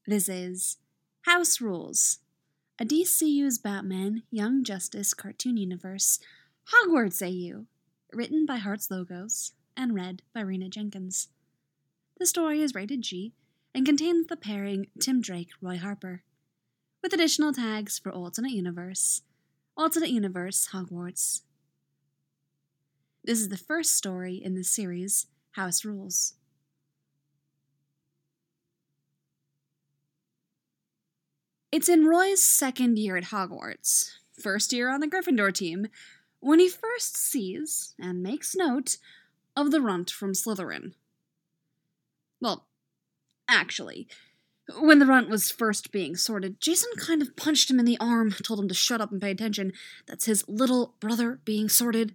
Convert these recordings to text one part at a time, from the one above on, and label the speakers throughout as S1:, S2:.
S1: This is House Rules, a DCU's Batman Young Justice cartoon universe, Hogwarts AU, written by Hearts Logos and read by Rena Jenkins. The story is rated G and contains the pairing Tim Drake, Roy Harper, with additional tags for Alternate Universe, Hogwarts. This is the first story in the series, House Rules. It's in Roy's second year at Hogwarts, first year on the Gryffindor team, when he first sees and makes note of the runt from Slytherin. Well, actually, when the runt was first being sorted, Jason kind of punched him in the arm, told him to shut up and pay attention. That's his little brother being sorted.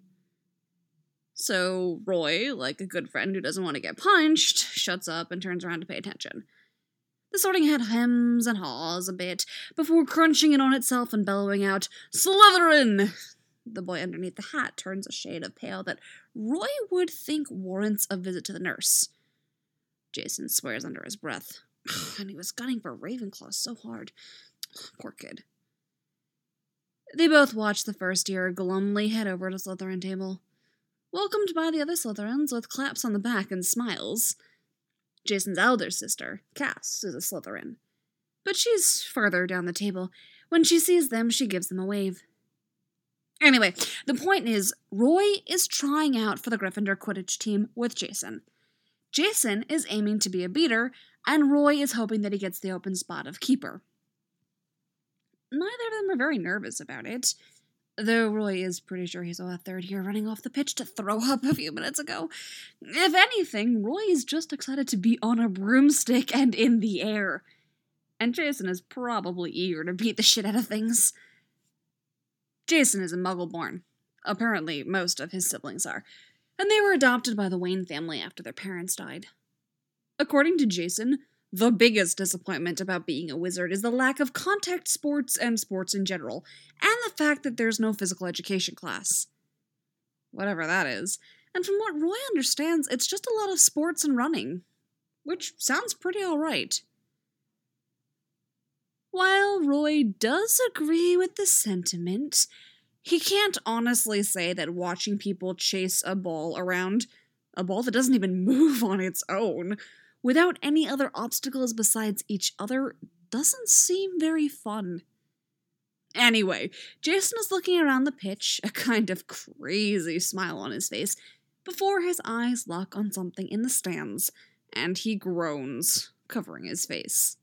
S1: So Roy, like a good friend who doesn't want to get punched, shuts up and turns around to pay attention. The sorting hat hems and haws a bit before crunching in on itself and bellowing out, "Slytherin!" The boy underneath the hat turns a shade of pale that Roy would think warrants a visit to the nurse. Jason swears under his breath. And he was gunning for Ravenclaw so hard. Poor kid. They both watch the first year glumly head over to Slytherin table, welcomed by the other Slytherins with claps on the back and smiles. Jason's elder sister, Cass, is a Slytherin, but she's further down the table. When she sees them, she gives them a wave. Anyway, the point is, Roy is trying out for the Gryffindor Quidditch team with Jason. Jason is aiming to be a beater, and Roy is hoping that he gets the open spot of keeper. Neither of them are very nervous about it, though Roy is pretty sure he saw a third year running off the pitch to throw up a few minutes ago. If anything, Roy is just excited to be on a broomstick and in the air. And Jason is probably eager to beat the shit out of things. Jason is a Muggle-born. Apparently, most of his siblings are. And they were adopted by the Wayne family after their parents died. According to Jason, the biggest disappointment about being a wizard is the lack of contact sports and sports in general, and the fact that there's no physical education class. Whatever that is. And from what Roy understands, it's just a lot of sports and running, which sounds pretty alright. While Roy does agree with the sentiment, he can't honestly say that watching people chase a ball around, a ball that doesn't even move on its own, without any other obstacles besides each other, doesn't seem very fun. Anyway, Jason is looking around the pitch, a kind of crazy smile on his face, before his eyes lock on something in the stands, and he groans, covering his face.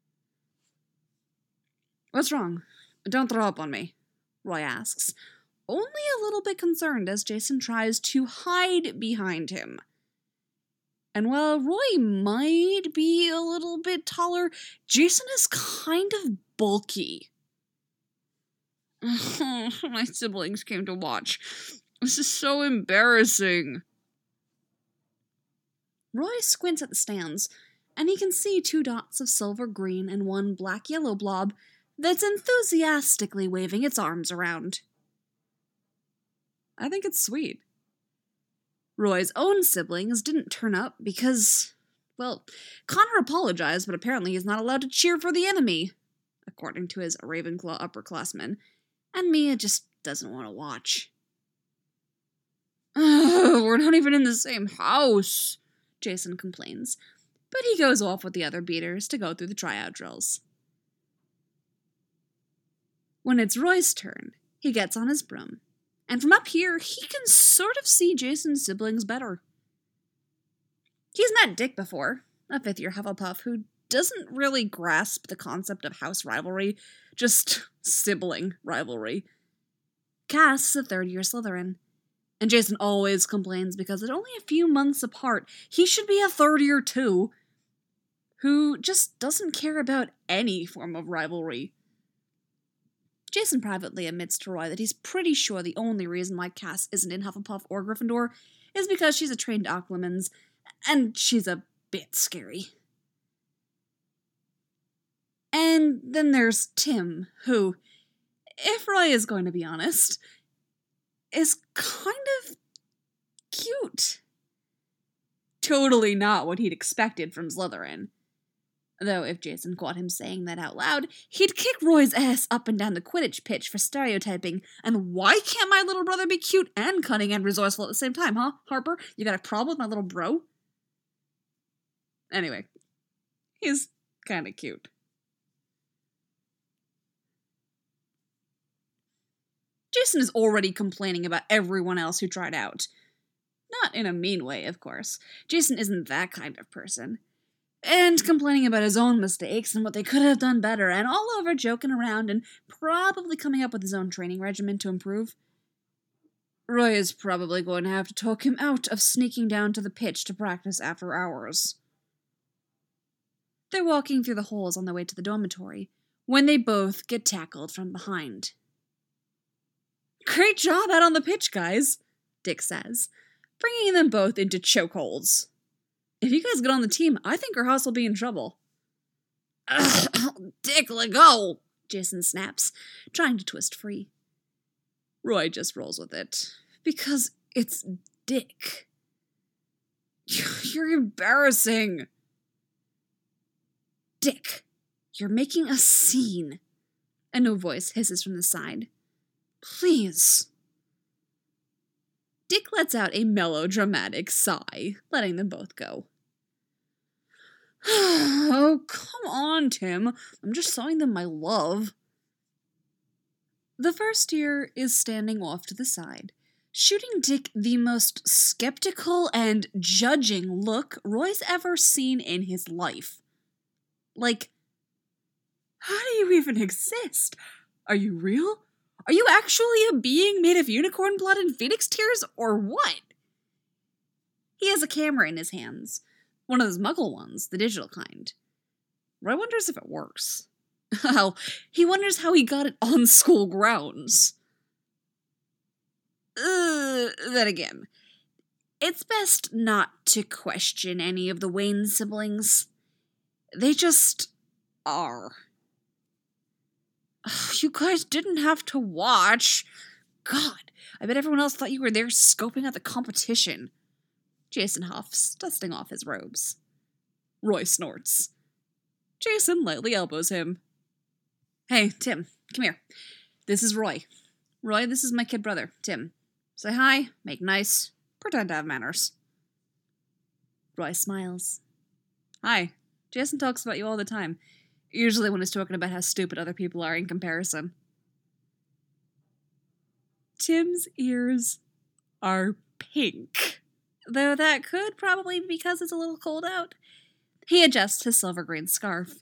S1: "What's wrong? Don't throw up on me," Roy asks, only a little bit concerned as Jason tries to hide behind him. And while Roy might be a little bit taller, Jason is kind of bulky. "My siblings came to watch. This is so embarrassing." Roy squints at the stands, and he can see 2 dots of silver green and 1 black-yellow blob that's enthusiastically waving its arms around. I think it's sweet. Roy's own siblings didn't turn up because, well, Connor apologized, but apparently he's not allowed to cheer for the enemy, according to his Ravenclaw upperclassmen, and Mia just doesn't want to watch. "We're not even in the same house," Jason complains, but he goes off with the other beaters to go through the tryout drills. When it's Roy's turn, he gets on his broom, and from up here, he can sort of see Jason's siblings better. He's met Dick before, a 5th-year Hufflepuff who doesn't really grasp the concept of house rivalry, just sibling rivalry. Cass is a 3rd-year Slytherin, and Jason always complains because at only a few months apart, he should be a 3rd-year too, who just doesn't care about any form of rivalry. Jason privately admits to Roy that he's pretty sure the only reason why Cass isn't in Hufflepuff or Gryffindor is because she's a trained Occlumens, and she's a bit scary. And then there's Tim, who, if Roy is going to be honest, is kind of cute. Totally not what he'd expected from Slytherin. Though if Jason caught him saying that out loud, he'd kick Roy's ass up and down the Quidditch pitch for stereotyping. And why can't my little brother be cute and cunning and resourceful at the same time, huh, Harper? You got a problem with my little bro? Anyway, he's kinda cute. Jason is already complaining about everyone else who tried out. Not in a mean way, of course. Jason isn't that kind of person. And complaining about his own mistakes and what they could have done better, and all over joking around and probably coming up with his own training regimen to improve. Roy is probably going to have to talk him out of sneaking down to the pitch to practice after hours. They're walking through the halls on their way to the dormitory, when they both get tackled from behind. "Great job out on the pitch, guys," Dick says, bringing them both into chokeholds. "If you guys get on the team, I think our house will be in trouble." "Dick, let go!" Jason snaps, trying to twist free. Roy just rolls with it. Because it's Dick. "You're embarrassing." "Dick, you're making a scene." A no voice hisses from the side. "Please." Dick lets out a melodramatic sigh, letting them both go. "Oh, come on, Tim. I'm just showing them my love." The first year is standing off to the side, shooting Dick the most skeptical and judging look Roy's ever seen in his life. Like, how do you even exist? Are you real? Are you actually a being made of unicorn blood and phoenix tears, or what? He has a camera in his hands. One of those muggle ones, the digital kind. Roy wonders if it works. Hell, he wonders how he got it on school grounds. Then again, it's best not to question any of the Wayne siblings. They just are. You guys didn't have to watch. God, I bet everyone else thought you were there scoping out the competition. Jason huffs, dusting off his robes. Roy snorts. Jason lightly elbows him. "Hey, Tim, come here. This is Roy. Roy, this is my kid brother, Tim. Say hi, make nice, pretend to have manners." Roy smiles. "Hi. Jason talks about you all the time. Usually when he's talking about how stupid other people are in comparison." Tim's ears are pink, though that could probably be because it's a little cold out. He adjusts his silver green scarf.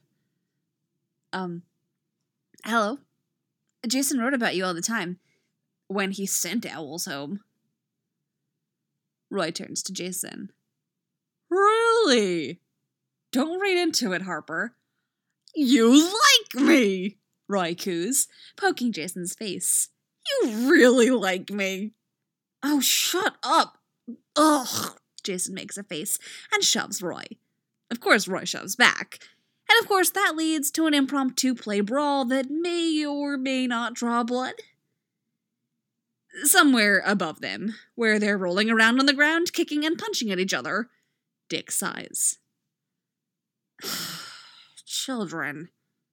S1: Hello. Jason wrote about you all the time, when he sent owls home." Roy turns to Jason. "Really? Don't read into it, Harper." "You like me," Roy coos, poking Jason's face. "You really like me." "Oh, shut up." "Ugh." Jason makes a face and shoves Roy. Of course, Roy shoves back. And of course, that leads to an impromptu play brawl that may or may not draw blood. Somewhere above them, where they're rolling around on the ground, kicking and punching at each other, Dick sighs. "Children.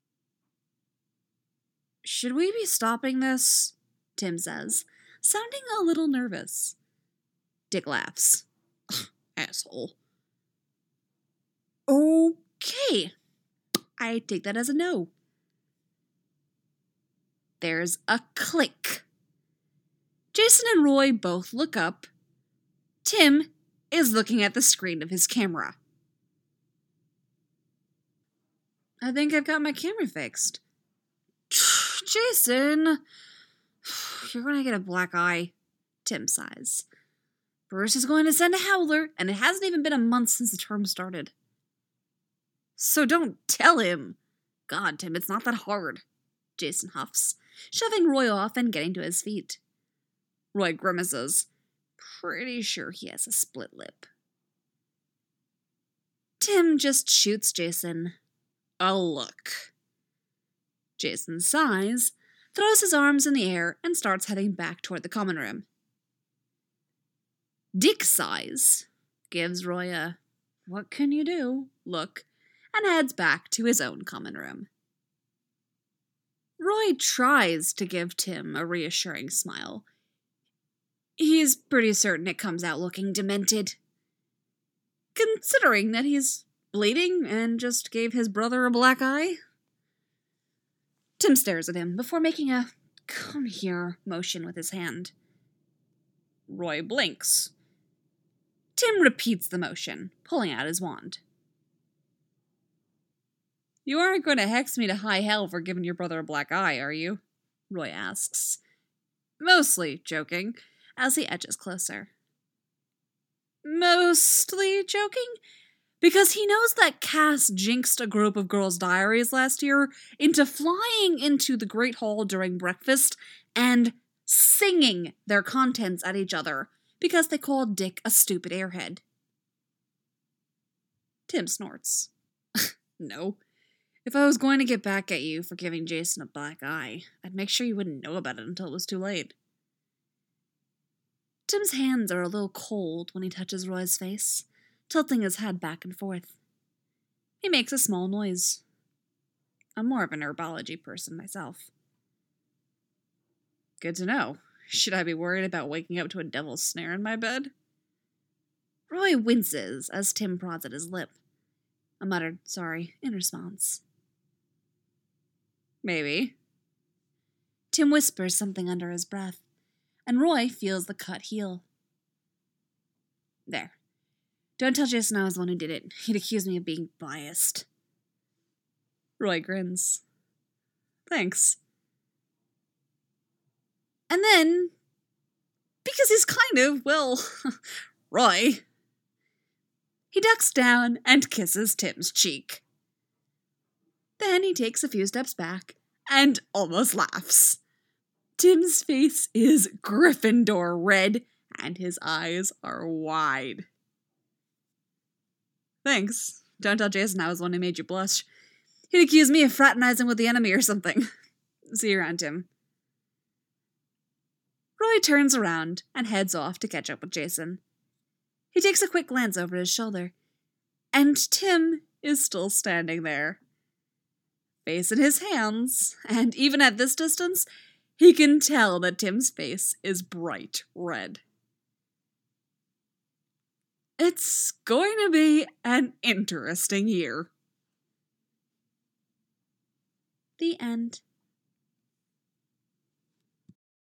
S1: Should we be stopping this?" Tim says, sounding a little nervous. Dick laughs. "Asshole." "Okay. I take that as a no." There's a click. Jason and Roy both look up. Tim is looking at the screen of his camera. "I think I've got my camera fixed." "Jason, you're gonna get a black eye," Tim sighs. "Bruce is going to send a howler, and it hasn't even been a month since the term started." "So don't tell him." "God, Tim, it's not that hard," Jason huffs, shoving Roy off and getting to his feet. Roy grimaces. Pretty sure he has a split lip. Tim just shoots Jason a look. Jason sighs, throws his arms in the air, and starts heading back toward the common room. Dick sighs, gives Roy a "what can you do" look, and heads back to his own common room. Roy tries to give Tim a reassuring smile. He's pretty certain it comes out looking demented, considering that he's bleeding and just gave his brother a black eye. Tim stares at him before making a "come here" motion with his hand. Roy blinks. Tim repeats the motion, pulling out his wand. "You aren't going to hex me to high hell for giving your brother a black eye, are you?" Roy asks, mostly joking, as he edges closer. Mostly joking? Because he knows that Cass jinxed a group of girls' diaries last year into flying into the Great Hall during breakfast and singing their contents at each other because they called Dick a stupid airhead. Tim snorts. No. If I was going to get back at you for giving Jason a black eye, I'd make sure you wouldn't know about it until it was too late. Tim's hands are a little cold when he touches Roy's face, tilting his head back and forth. He makes a small noise. I'm more of an herbology person myself. Good to know. Should I be worried about waking up to a devil's snare in my bed? Roy winces as Tim prods at his lip. A muttered sorry in response. Maybe. Tim whispers something under his breath, and Roy feels the cut heal. There. Don't tell Jason I was the one who did it. He'd accuse me of being biased. Roy grins. Thanks. And then, because he's kind of, well, Roy, he ducks down and kisses Tim's cheek. Then he takes a few steps back and almost laughs. Tim's face is Gryffindor red, and his eyes are wide. Thanks. Don't tell Jason I was the one who made you blush. He'd accuse me of fraternizing with the enemy or something. See you around, Tim. Roy turns around and heads off to catch up with Jason. He takes a quick glance over his shoulder, and Tim is still standing there. Face in his hands, and even at this distance, he can tell that Tim's face is bright red. It's going to be an interesting year. The end.